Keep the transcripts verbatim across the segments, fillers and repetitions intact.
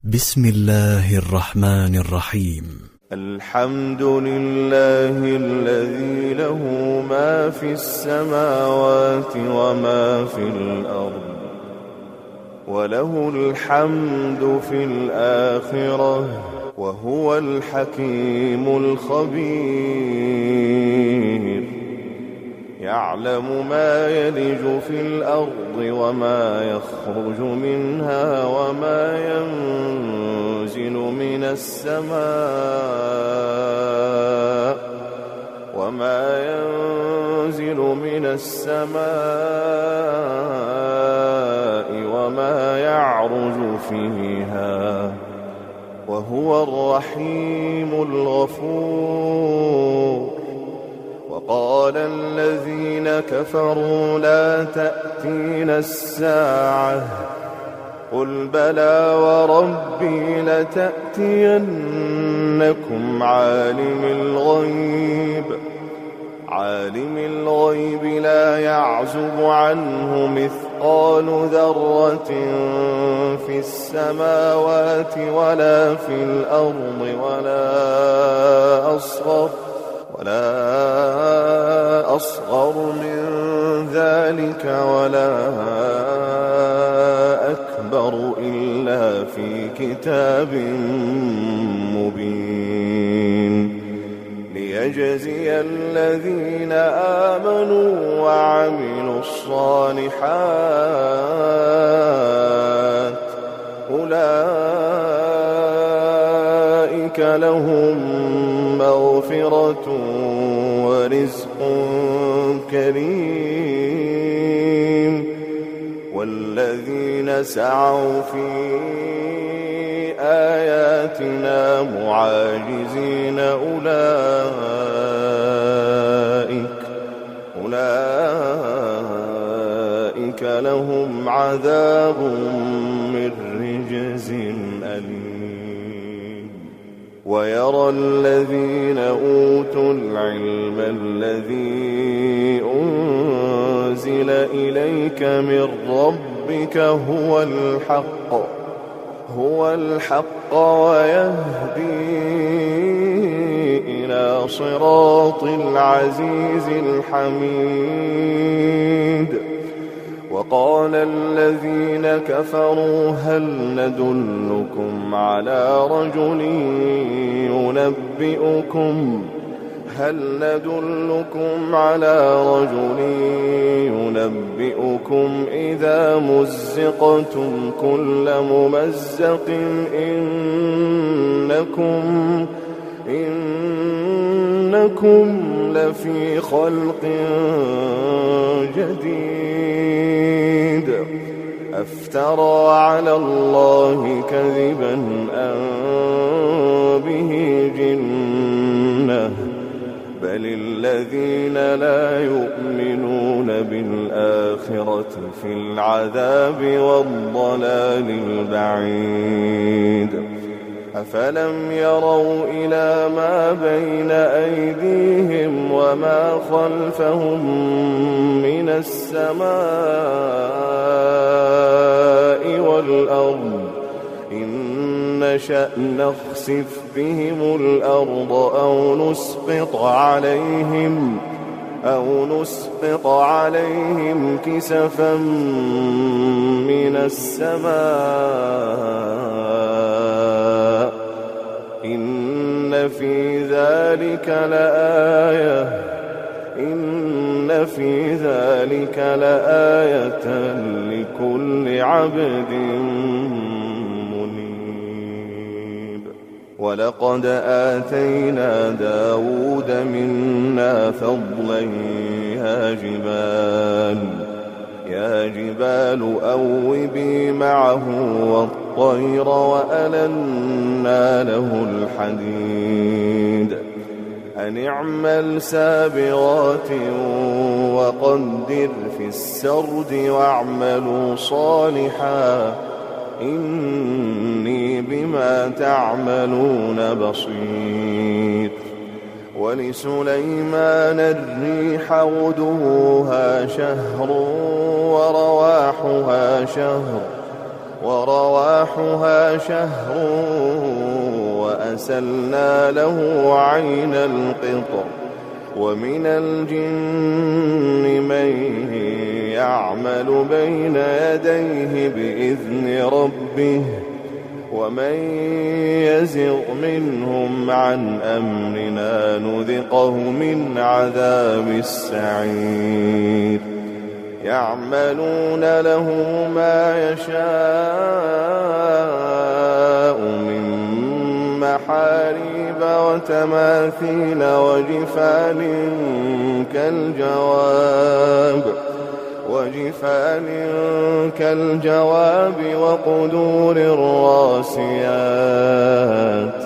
بسم الله الرحمن الرحيم. الحمد لله الذي له ما في السماوات وما في الأرض، وله الحمد في الآخرة، وهو الحكيم الخبير. يعلم ما يلج في الأرض وما يخرج منها وما ينزل من السماء وما ينزل من السماء وما يعرج فيها، وهو الرحيم الغفور. وقال الذين كفروا لا تأتينا الساعة، قل بلى وربي لتأتينكم عالم الغيب عالم الغيب لا يعزب عنه مثقال ذرة في السماوات ولا في الأرض ولا أصغر ولا أصغر من ذلك ولا أكبر إلا في كتاب مبين، ليجزي الذين آمنوا وعملوا الصالحات أولئك لهم مغفرة ورزق كريم. والذين سعوا في آياتنا معاجزين أولئك أولئك لهم عذاب من رجز أليم. ويرى الذين أوتوا العلم الذي أنزل إليك من ربك هو الحق هو الحق ويهدي إلى صراط العزيز الحميد. وقال الذين كفروا هل ندلكم على رجل ينبئكم هل ندلكم على رجل ينبئكم إذا مزقتم كل ممزق إنكم إنكم لفي خلق جديد. أفترى على الله كذبا أم به جنة، بل الذين لا يؤمنون بالآخرة في العذاب والضلال البعيد. أفلم يروا إلى ما بين أيديهم وما خلفهم من السماء والأرض إن نشأ نخسف بهم الأرض أو نسقط عليهم أو نسقط عليهم كسفا من السماء إن في ذلك لآية إن في ذلك لآية لكل عبد منيب. ولقد آتينا داود منا فضلا يا جبال يا جبال أوبي معه والطير وألنا له الحديد أن اعمل سابغات وقدر في السرد واعملوا صالحا إني بما تعملون بصير. ولسليمان الريح غدوها شهر ورواحها شهر ورواحها شهر وأسلنا له عين القطر ومن الجن من يعمل بين يديه بإذن ربه ومن يزغ منهم عن أمرنا نذقه من عذاب السعير يعملون له ما يشاء من محاريب وتماثيل وجفان كالجواب وجفان كالجواب وقدور الراسيات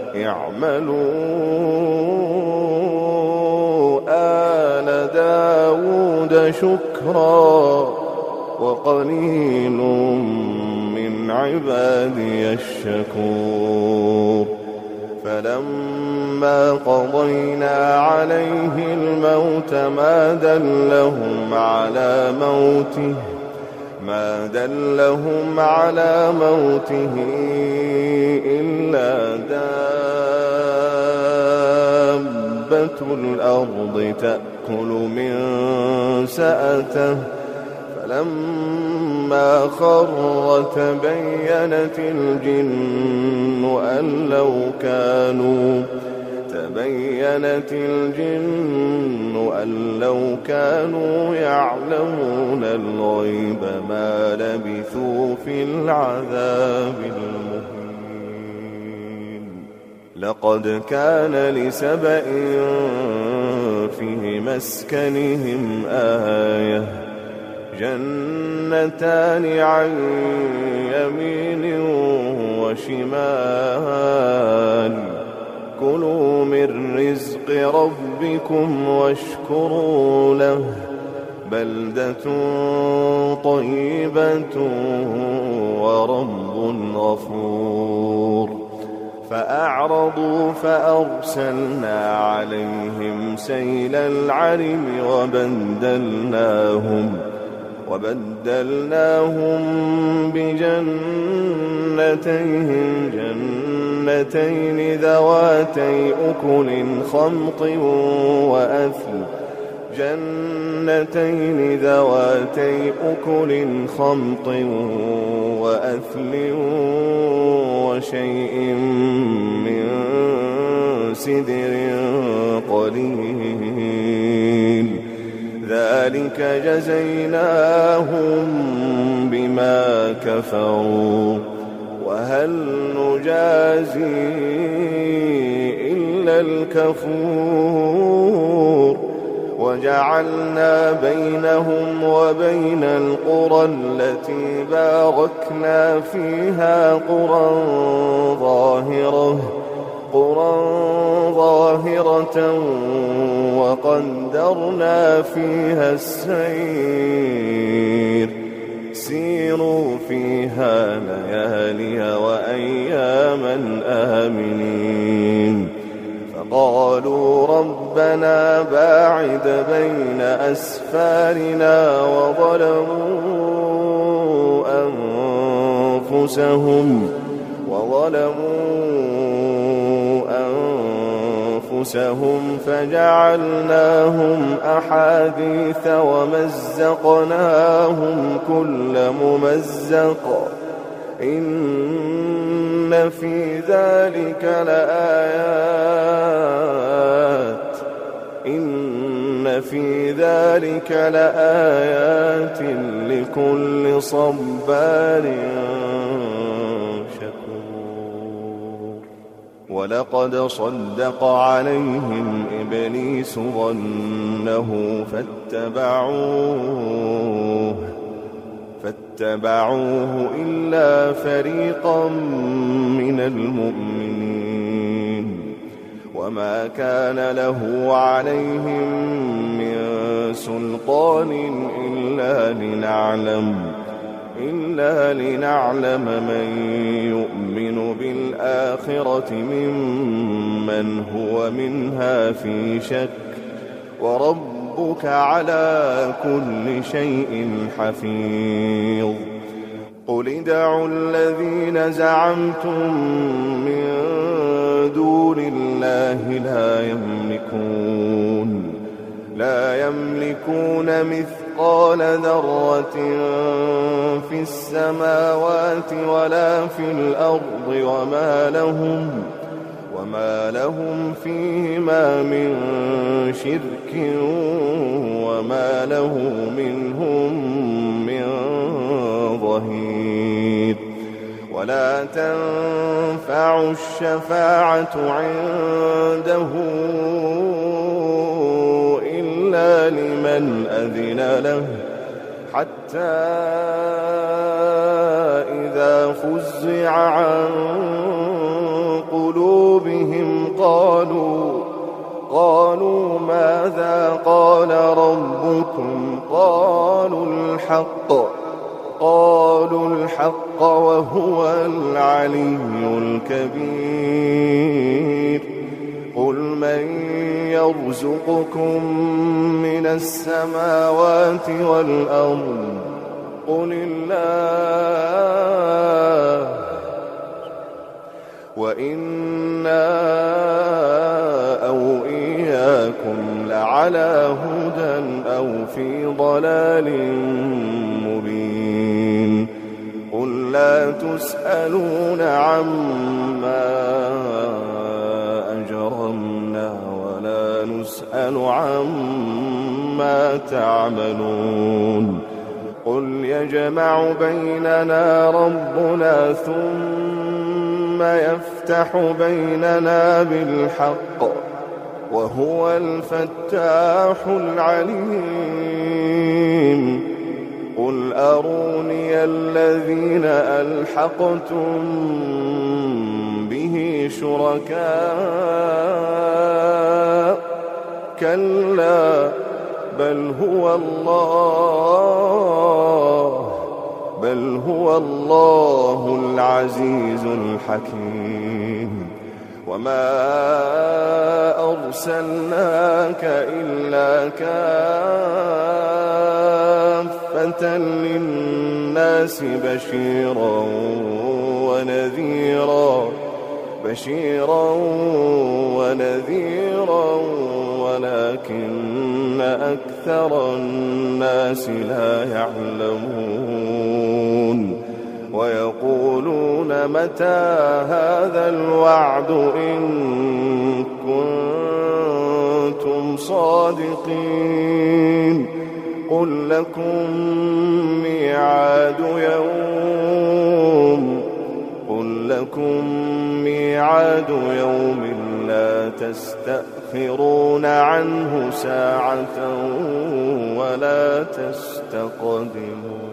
اعملوا آل داود شكرا وقليل من عبادي الشكور فلما قضينا عليه الموت ما دلهم على موته ما دلهم على موته إلا دابة الأرض تأكل من سأته فلما خر تبينت الجن أن لو كانوا تبينت الجن أن لو كانوا يعلمون الغيب ما لبثوا في العذاب المهين لقد كان لسبإ في مسكنهم آية جنتان عن يمين وشمال كلوا من رزق ربكم واشكروا له بلدة طيبة ورب غفور فأعرضوا فأرسلنا عليهم سيل العرم وبدلناهم وبدلناهم بجنتين جنتين ذواتي أكل خمط وأثل جنتين ذواتي أكل خمط وأثل وشيء من سدر قليل ذلك جزيناهم بما كفروا وهل نجازي إلا الكفور وجعلنا بينهم وبين القرى التي باركنا فيها قرى ظاهرة قرى ظاهرة وقدرنا فيها السير سيروا فيها ليالي وأياما آمنين فقالوا ربنا باعد بين أسفارنا وظلموا أنفسهم وظلموا أنفسهم فجعلناهم أحاديث ومزقناهم كل ممزق إن في ذلك لآيات إن في ذلك لآيات لكل صبار ولقد صدق عليهم إبليس ظنه فاتبعوه فاتبعوه إلا فريقا من المؤمنين وما كان له عليهم من سلطان إلا لنعلم إلا لنعلم من يؤمن بالآخرة ممن هو منها في شك وربك على كل شيء حفيظ قل ادعوا الذين زعمتم من دون الله لا يملكون لا يملكون مثقال ذرة في السماوات ولا في الأرض وما لهم وما لهم فيهما من شرك وما له منهم من ظهير ولا تنفع الشفاعة عنده إلا لمن أذن له حتى إذا فزع عن قلوبهم قالوا قالوا ماذا قال ربكم قالوا الحق قالوا الحق وهو العلي الكبير قل من يرزقكم من السماوات والأرض قل الله وإنا أو إياكم لعلى هدى أو في ضلال مبين قل لا تسألون عما أجرمنا ولا نسأل عما تعملون قل يجمع بيننا ربنا ثم يفتح بيننا بالحق وهو الفتاح العليم قل أروني الذين ألحقتم به شركاء كلا بل هو الله بل هو الله العزيز الحكيم وما أرسلناك إلا كافة للناس بشيرا ونذيرا بشيرا ونذيرا ولكن أكثر الناس لا يعلمون ويقولون متى هذا الوعد إن كنتم صادقين قل لكم ميعاد يوم قل لكم ميعاد يوم لا تستأخرون عنه ساعة ولا تستقدمون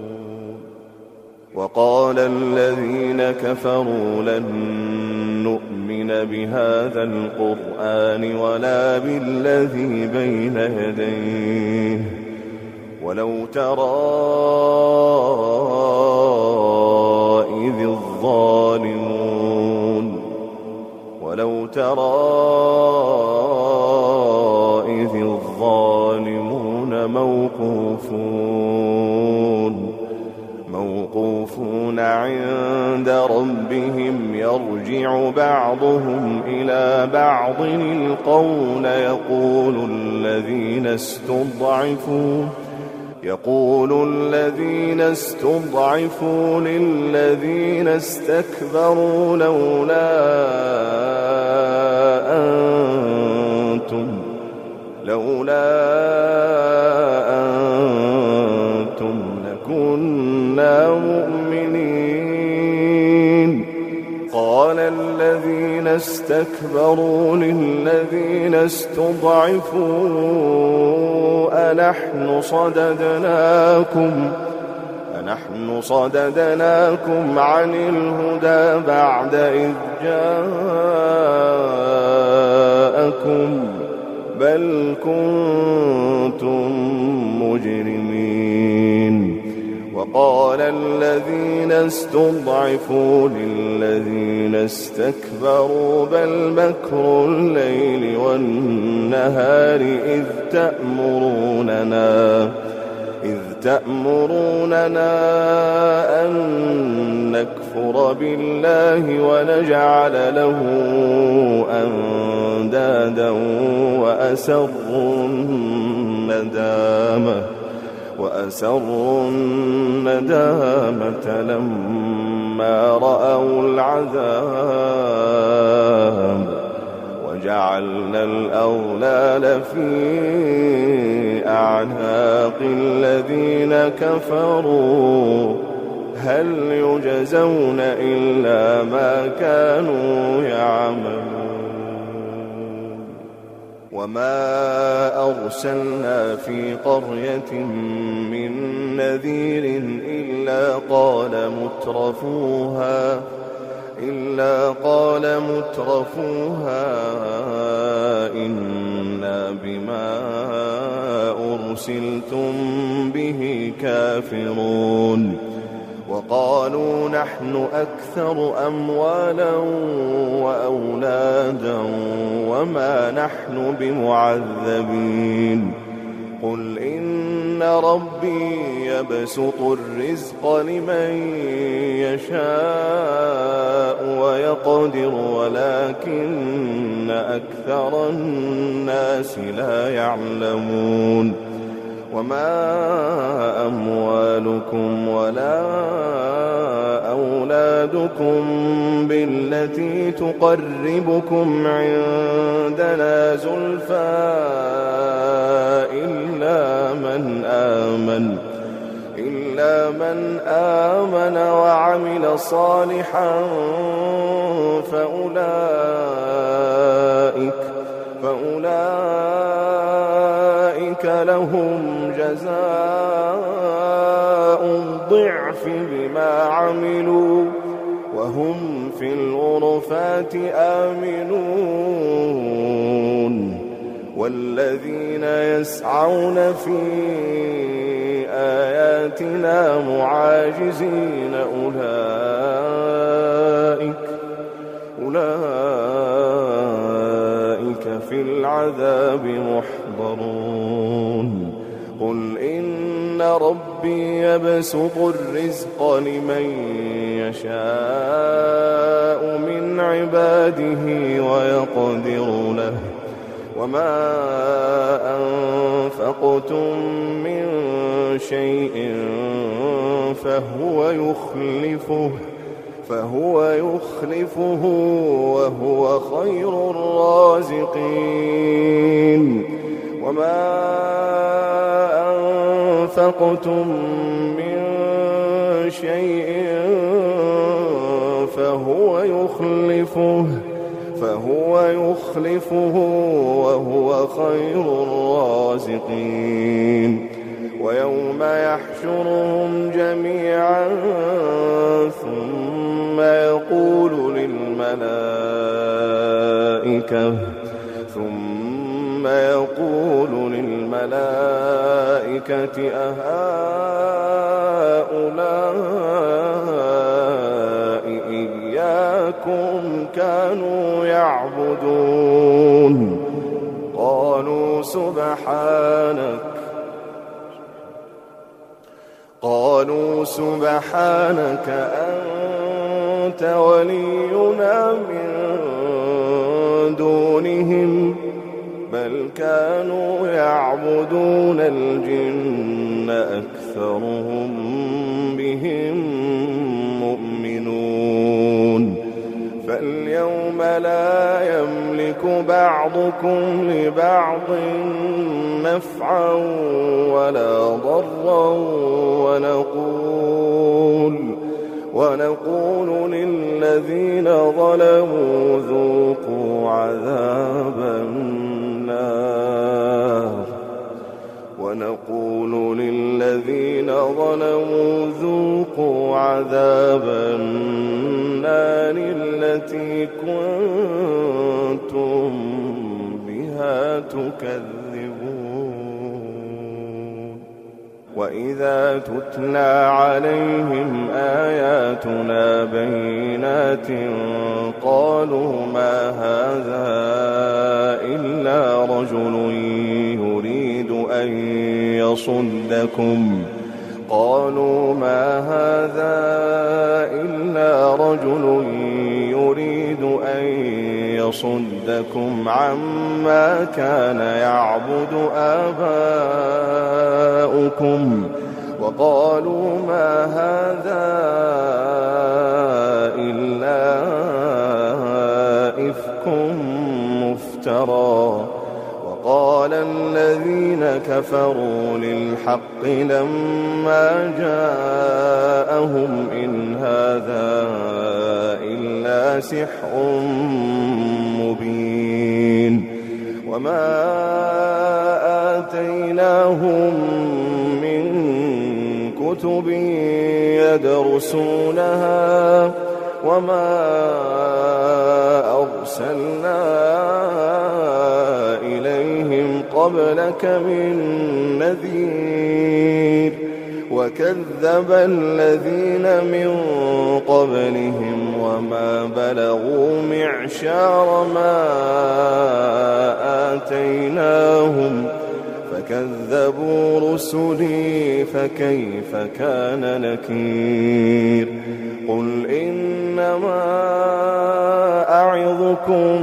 وقال الذين كفروا لن نؤمن بهذا القرآن ولا بالذي بين يديه ولو ترى إذ الظالمون ولو ترى إذ الظالمون موقوفون موقوفون عند ربهم يرجع بعضهم إلى بعض القول يقول الذين استضعفوا يقول الذين استضعفوا للذين استكبروا لولا أنتم لولا أنتم لكنا مؤمنين قال الذين استكبروا للذين استضعفوا أنحن صددناكم أنحن صددناكم عن الهدى بعد إذ جاءكم بل كنتم مجرمين وقال الذين استضعفوا للذين استكبروا بل مكر الليل والنهار إذ تأمروننا إذ أتأمروننا أن نكفر بالله ونجعل له أندادا وأسروا الندامة وأسروا الندامة لما رأوا العذاب وجعلنا الأغلال في أعناق الذين كفروا هل يجزون إلا ما كانوا يعملون وما أرسلنا في قرية من نذير إلا قال مترفوها إلا قال مترفوها إنا بما أرسلتم به كافرون وقالوا نحن أكثر أموالا وأولادا وما نحن بمعذبين قل إن ربي يبسط الرزق لمن يشاء ويقدر ولكن أكثر الناس لا يعلمون وما أموالكم ولا أولادكم بالتي تقربكم عندنا زلفى إلا من آمن إلا من آمن وعمل صالحا فأولئك فأولئك لهم جزاء الضعف بما عملوا وهم في الغرفات آمنون والذين يسعون في آياتنا معاجزين أولئك أولئك في العذاب محضرون قل إن ربي يبسط الرزق لمن يشاء من عباده ويقدر له وما أنفقتم من شيء فهو يخلفه فهو يخلفه وهو خير الرازقين وما أنفقتم من شيء فهو يخلفه فهو يخلفه وهو خير الرازقين ويوم يحشرهم جميعا ثم يقول للملائكة ثم يقول للملائكة أهؤلاء إياكم كانوا يعبدون قالوا سبحانك قالوا سبحانك أنت ولينا من دونهم بل كانوا يعبدون الجن أكثرهم بهم مؤمنون فاليوم لا يملك بعضكم لبعض نفعا ولا ضرا ونقول ونقول للذين ظلموا ذوقوا عذاب النار ونقول للذين ظلموا ذوقوا عذاب النار التي كنتم بها تكذبون وإذا تتلى عليهم آياتنا بينات قالوا ما هذا إلا رجل يريد أن يصدكم قالوا ما هذا إلا رجل يريد أن يصدكم عما كان يعبد آباؤكم وقالوا ما هذا إلا إفك مفترى وقال الذين كفروا للحق لما جاءهم إن هذا إلا سحر مبين وما آتيناهم من كتب يدرسونها وما أرسلنا إليهم قبلك من نذير وكذب الذين من قبلهم وما بلغوا معشار ما آتيناهم فكذبوا رسلي فكيف كان نكير قل إنما أعظكم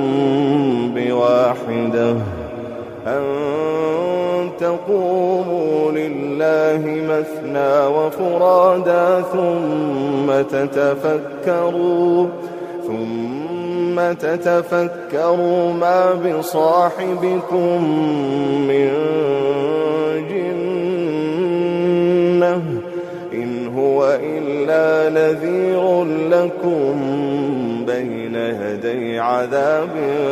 بواحدة أن تقوموا لله مثنى وفرادا ثم تتفكروا ثم تتفكروا ما بصاحبكم من جنة إن هو إلا نذير لكم بين يدي عذاب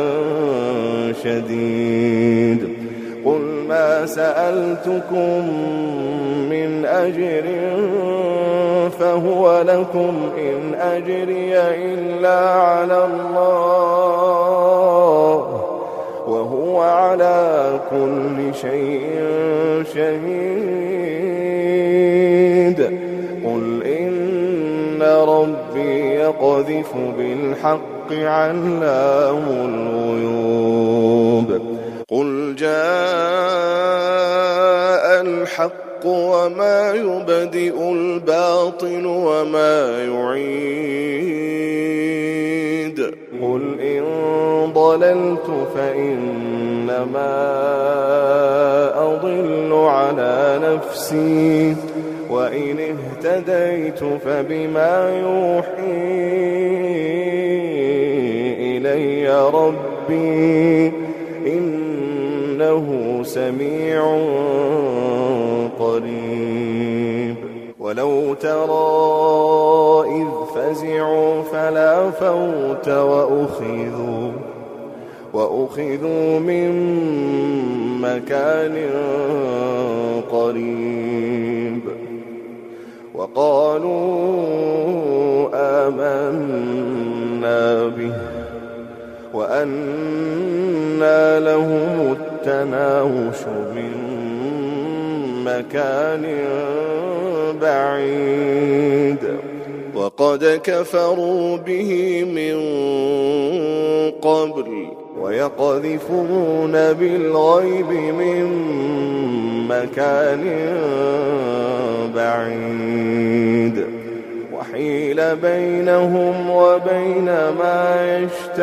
شديد قل ما سألتكم من أجر فهو لكم إن أجري إلا على الله وهو على كل شيء شهيد قل إن ربي يقذف بالحق علام الغيوب قل جاء الحق وما يبدئ الباطل وما يعيد قل إن ضللت فإنما أضل على نفسي وإن اهتديت فبما يوحي إلي ربي إنه سميع قريب ولو ترى إذ فزعوا فلا فوت وأخذوا وأخذوا من مكان قريب وقالوا آمنا به وأنى لهم التناوش من مكان بعيد وقد كفروا به من قبل ويقذفون بالغيب من مكان بعيد وحيل بينهم وبين ما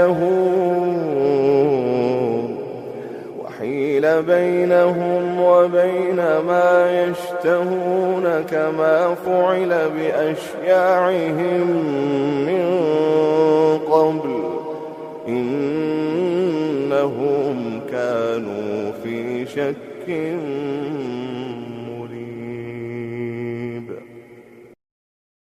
يشتهون وحيل بينهم وبين ما يشتهون كما فعل بأشياعهم من قبل إنهم كانوا في شك